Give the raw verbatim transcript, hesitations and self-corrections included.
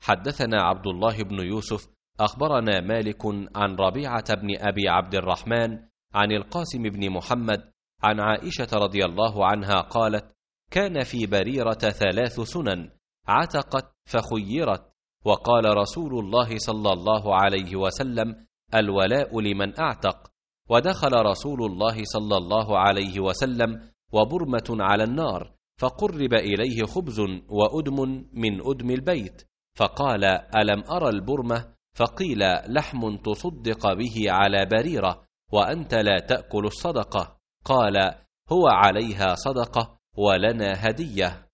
حدثنا عبد الله بن يوسف أخبرنا مالك عن ربيعة بن أبي عبد الرحمن عن القاسم بن محمد عن عائشة رضي الله عنها قالت: كان في بريرة ثلاث سنن، عتقت فخيرت، وقال رسول الله صلى الله عليه وسلم: الولاء لمن أعتق. ودخل رسول الله صلى الله عليه وسلم وبرمة على النار، فقرب إليه خبز وأدم من أدم البيت، فقال: ألم أرى البرمة؟ فقيل: لحم تصدق به على بريرة وأنت لا تأكل الصدقة. قال: هو عليها صدقة ولنا هدية.